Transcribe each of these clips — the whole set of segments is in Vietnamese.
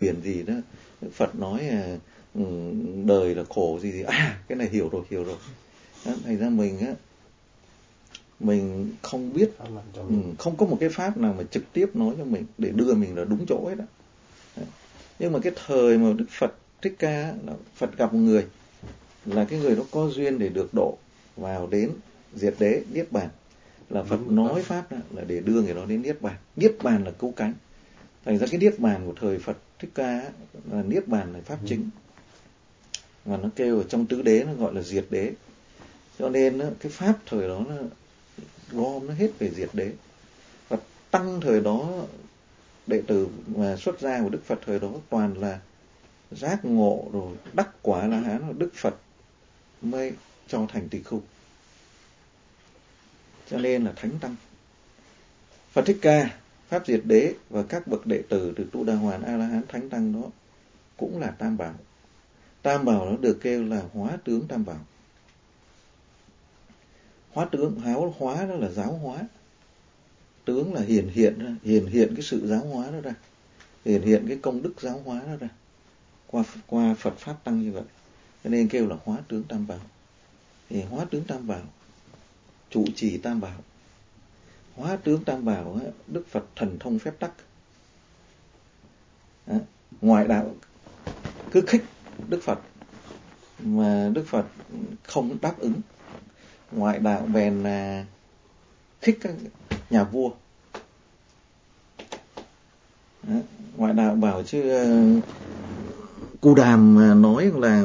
phiền gì đó, Đức Phật nói đời là khổ gì, cái này hiểu rồi. Đó, thành ra mình không biết, không có một cái pháp nào mà trực tiếp nói cho mình để đưa mình là đúng chỗ hết đó. Nhưng mà cái thời mà Đức Phật Thích Ca là Phật gặp một người, là cái người đó có duyên để được độ vào đến diệt đế niết bàn, là Phật nói pháp đó là để đưa người đó đến niết bàn. Niết bàn là cứu cánh. Thành ra cái niết bàn của thời Phật Thích Ca là niết bàn là pháp chính, mà nó kêu ở trong tứ đế nó gọi là diệt đế. Cho nên cái pháp thời đó nó gom nó hết về diệt đế. Và tăng thời đó, đệ tử mà xuất gia của Đức Phật thời đó toàn là giác ngộ rồi đắc quả La Hán, rồi Đức Phật mới cho thành tỳ khưu. Cho nên là thánh tăng. Phật Thích Ca, pháp diệt đế và các bậc đệ tử từ Tu Đà Hoàn, A La Hán, thánh tăng đó cũng là tam bảo. Tam bảo nó được kêu là hóa tướng tam bảo. Hóa tướng, hóa đó là giáo hóa. Tướng là hiển hiện cái sự giáo hóa đó ra, hiển hiện cái công đức giáo hóa đó ra qua Phật pháp tăng như vậy. Cho nên kêu là hóa tướng tam bảo. Thì hóa tướng tam bảo, trụ trì tam bảo. Hóa tướng tam bảo, Đức Phật thần thông phép tắc. Ngoại đạo cứ khích Đức Phật mà Đức Phật không đáp ứng. Ngoại đạo bèn là khích các nhà vua. Ngoại đạo bảo chứ Cu Đàm nói là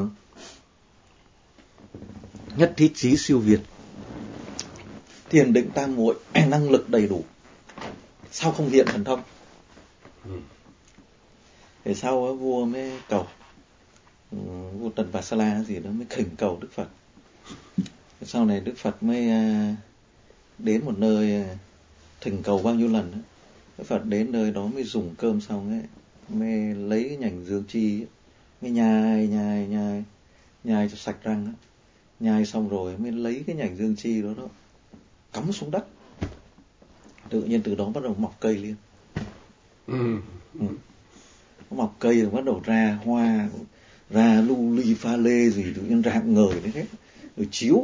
nhất thiết trí siêu việt, thiền định tam muội, năng lực đầy đủ, sao không hiện thần thông? Thế sau vua mới cầu, vua Tần Bà Sa La gì đó mới khỉnh cầu Đức Phật. Sau này Đức Phật mới đến một nơi thỉnh cầu bao nhiêu lần, Đức Phật đến nơi đó mới dùng cơm xong ấy, mới lấy cái nhành dương chi, mới nhai cho sạch răng ấy. Nhai xong rồi mới lấy cái nhành dương chi đó cắm xuống đất, tự nhiên từ đó bắt đầu mọc cây lên. Mọc cây rồi bắt đầu ra hoa, ra lu ly pha lê gì tự nhiên rạng ngời đấy hết, rồi chiếu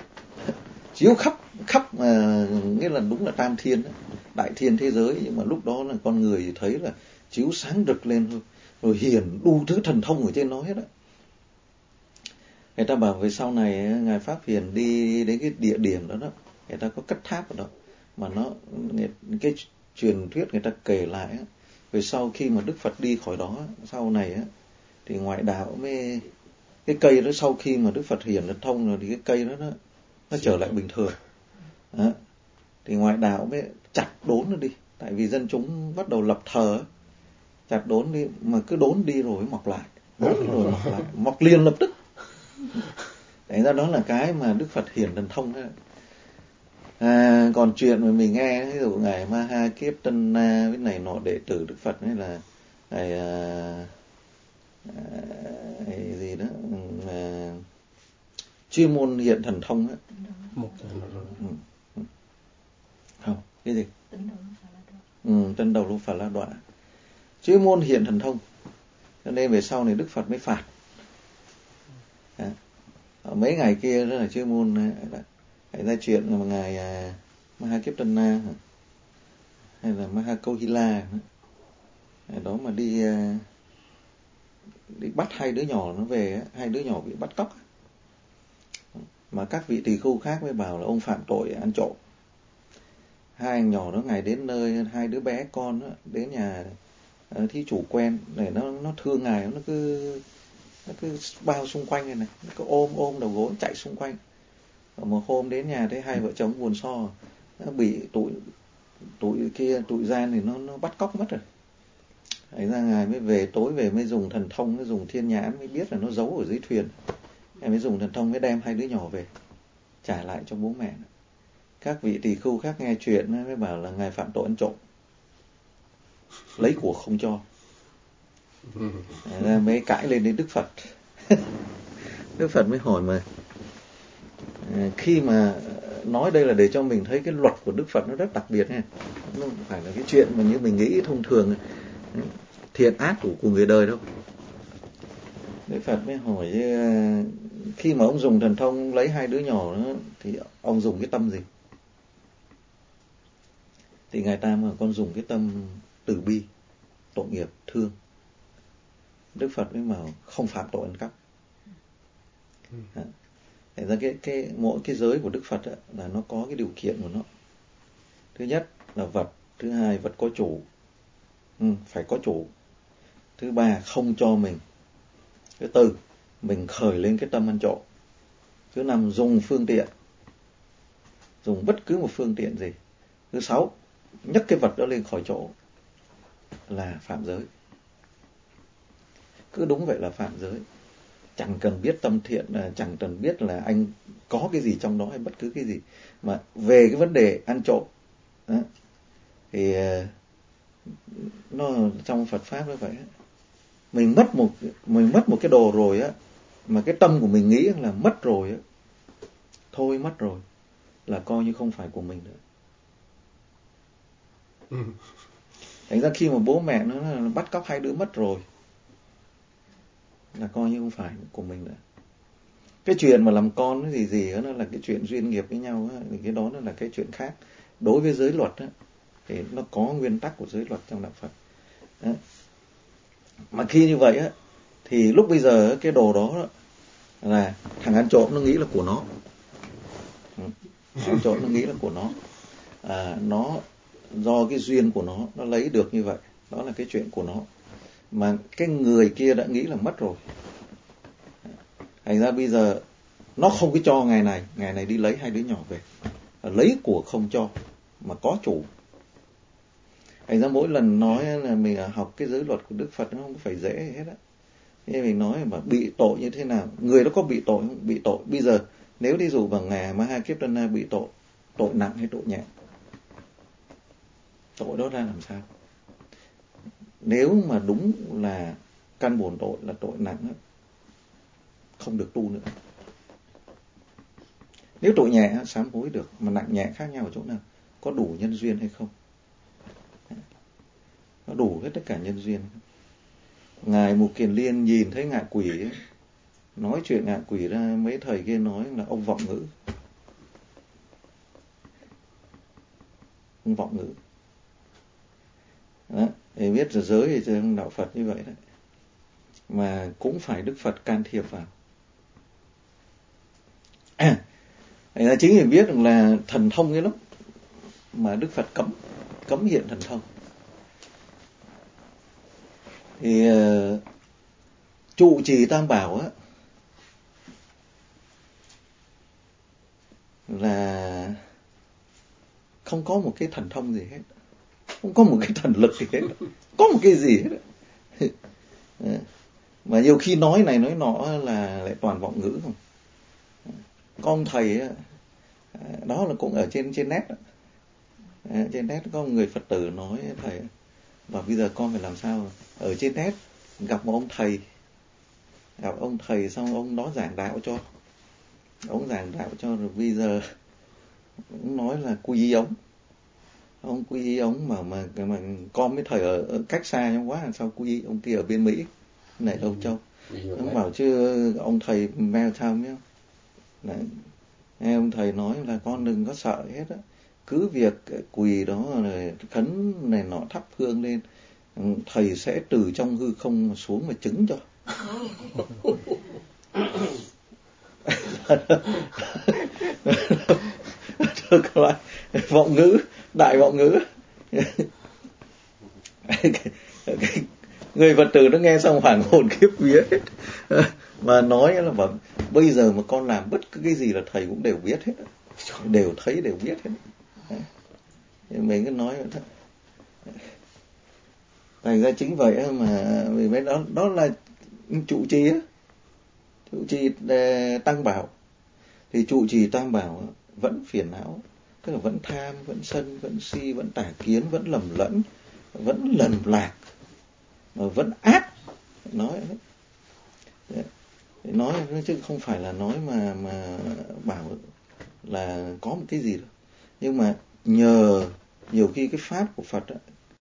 khắp nghĩa là đúng là tam thiên đó, đại thiên thế giới. Nhưng mà lúc đó là con người thấy là chiếu sáng rực lên thôi, rồi hiển đủ thứ thần thông ở trên nó hết á. Người ta bảo về sau này ngài Pháp Hiền đi đến cái địa điểm đó, người ta có cất tháp ở đó, mà cái truyền thuyết người ta kể lại về sau khi mà Đức Phật đi khỏi đó, sau này thì ngoại đạo mới, cái cây đó sau khi mà Đức Phật hiển thần thông rồi thì cái cây đó nó trở lại bình thường. Đó. Thì ngoại đạo mới chặt đốn nó đi, tại vì dân chúng bắt đầu lập thờ, chặt đốn đi, mà cứ đốn đi rồi mọc lại, mọc liền lập tức. Đấy ra đó là cái mà Đức Phật hiển thần thông đó. Còn chuyện mà mình nghe ví dụ ngài Ma Ha Kiếp Tân Na với này nọ đệ tử Đức Phật ấy là ngài gì đó chuyên môn hiện thần thông á. Không, cái gì? Tân đầu Lô Phà La Đọa. Chuyên môn hiện thần thông. Cho nên về sau này Đức Phật mới phạt. Mấy ngày kia rất là chuyên môn hãy ra chuyện mà ngài Maha Kiếp Tân Na hay là Maha Câu Hy La đó mà đi bắt hai đứa nhỏ nó về, hai đứa nhỏ bị bắt cóc, mà các vị tỳ khưu khác mới bảo là ông phạm tội ăn trộm. Hai anh nhỏ đó ngài đến nơi, hai đứa bé con đó, đến nhà thí chủ quen để nó thương ngài, nó cứ bao xung quanh này, nó cứ ôm đầu gối chạy xung quanh. Và một hôm đến nhà thấy hai vợ chồng buồn so, nó bị tụi gian thì nó bắt cóc mất rồi. Đấy ra ngài mới về, tối về mới dùng thần thông, mới dùng thiên nhãn mới biết là nó giấu ở dưới thuyền. Ngài mới dùng thần thông mới đem hai đứa nhỏ về trả lại cho bố mẹ. Các vị tỳ khưu khác nghe chuyện mới bảo là ngài phạm tội ăn trộm, lấy của không cho. Ra mới cãi lên đến Đức Phật. Đức Phật mới hỏi mà khi mà nói đây là để cho mình thấy cái luật của Đức Phật nó rất đặc biệt nha, nó không phải là cái chuyện mà như mình nghĩ thông thường. thiện ác của người đời đâu. Đức Phật mới hỏi khi mà ông dùng thần thông lấy 2 đứa nhỏ đó, thì ông dùng cái tâm gì? Thì ngài ta mà con dùng cái tâm từ bi, tội nghiệp, thương. Đức Phật mới bảo không phạm tội ăn cắp. Thành ra mỗi cái giới của Đức Phật là nó có cái điều kiện của nó. Thứ nhất là vật, thứ hai vật có chủ, phải có chủ. Thứ ba không cho mình. Thứ tư mình khởi lên cái tâm ăn trộm. Thứ năm dùng phương tiện, dùng bất cứ một phương tiện gì. Thứ sáu nhấc cái vật đó lên khỏi chỗ là phạm giới. Cứ đúng vậy là phạm giới. Chẳng cần biết tâm thiện, chẳng cần biết là anh có cái gì trong đó hay bất cứ cái gì. Mà về cái vấn đề ăn trộm đó, thì nó trong Phật Pháp nó vậy. Mình mất một cái đồ rồi á, mà cái tâm của mình nghĩ là mất rồi á, thôi mất rồi, là coi như không phải của mình nữa. Thành ra khi mà bố mẹ nó bắt cóc 2 đứa mất rồi, là coi như không phải của mình nữa. Cái chuyện mà làm con cái gì đó, nó là cái chuyện duyên nghiệp với nhau á, thì cái đó nó là cái chuyện khác. Đối với giới luật á, thì nó có nguyên tắc của giới luật trong đạo Phật. Đó. Mà khi như vậy á, thì lúc bây giờ cái đồ đó là thằng ăn trộm nó nghĩ là của nó. Ăn trộm nó nghĩ là của nó. Nó do cái duyên của nó lấy được như vậy. Đó là cái chuyện của nó. Mà cái người kia đã nghĩ là mất rồi. Thành ra bây giờ nó không có cho ngày này đi lấy 2 đứa nhỏ về. Lấy của không cho, mà có chủ. Thành ra mỗi lần nói là mình học cái giới luật của Đức Phật nó không phải dễ hết á. Thế mình nói mà bị tội như thế nào, người đó có bị tội không? Bị tội. Bây giờ nếu đi dụ bằng ngày Mahakirtana bị tội nặng hay tội nhẹ? Tội đó ra làm sao? Nếu mà đúng là căn bổn tội là tội nặng á, không được tu nữa. Nếu tội nhẹ sám hối được, mà nặng nhẹ khác nhau ở chỗ nào? Có đủ nhân duyên hay không? Có đủ hết tất cả nhân duyên. Ngài Mục Kiền Liên nhìn thấy ngạ quỷ ấy, nói chuyện ngạ quỷ ra, mấy thầy kia nói là ông vọng ngữ. Ông vọng ngữ. Đó, để biết là giới thì trong đạo Phật như vậy đấy. Mà cũng phải Đức Phật can thiệp vào. Thành ra chính vì biết rằng là thần thông ấy lắm, mà Đức Phật cấm hiện thần thông. Thì trụ trì Tam Bảo á, là không có một cái thần thông gì hết, không có một cái thần lực gì hết, có một cái gì hết. Mà nhiều khi nói này nói nọ là lại toàn vọng ngữ không. Có ông thầy đó là cũng ở trên net đó. Trên net có một người Phật tử nói thầy bảo bây giờ con phải làm sao. Ở trên net gặp một ông thầy xong ông đó giảng đạo cho, rồi bây giờ ông nói là quy y ông quy y ông mà con với thầy ở cách xa nhau quá, sao quy y ông kia ở bên Mỹ này Âu Châu. Ông bảo chứ ông thầy mail sao nhá. Nghe ông thầy nói là con đừng có sợ hết á, cứ việc quỳ đó rồi khấn này nọ thắp hương lên, thầy sẽ từ trong hư không xuống mà chứng cho. Vọng ngữ, đại vọng ngữ. Người Phật tử nó nghe xong hoảng hồn khiếp vía hết. Mà nói là bảo, bây giờ mà con làm bất cứ cái gì là thầy cũng đều biết hết, đều thấy đều biết hết. Mình cứ nói vậy thôi. Thành ra chính vậy mà vì mấy đó là trụ trì á, trụ trì Tăng Bảo. Thì trụ trì Tam Bảo vẫn phiền não, tức là vẫn tham, vẫn sân, vẫn si, vẫn tà kiến, vẫn lầm lẫn, vẫn lầm lạc, mà vẫn ác. Nói chứ không phải là nói mà bảo là có một cái gì đâu. Nhưng mà nhờ nhiều khi cái pháp của Phật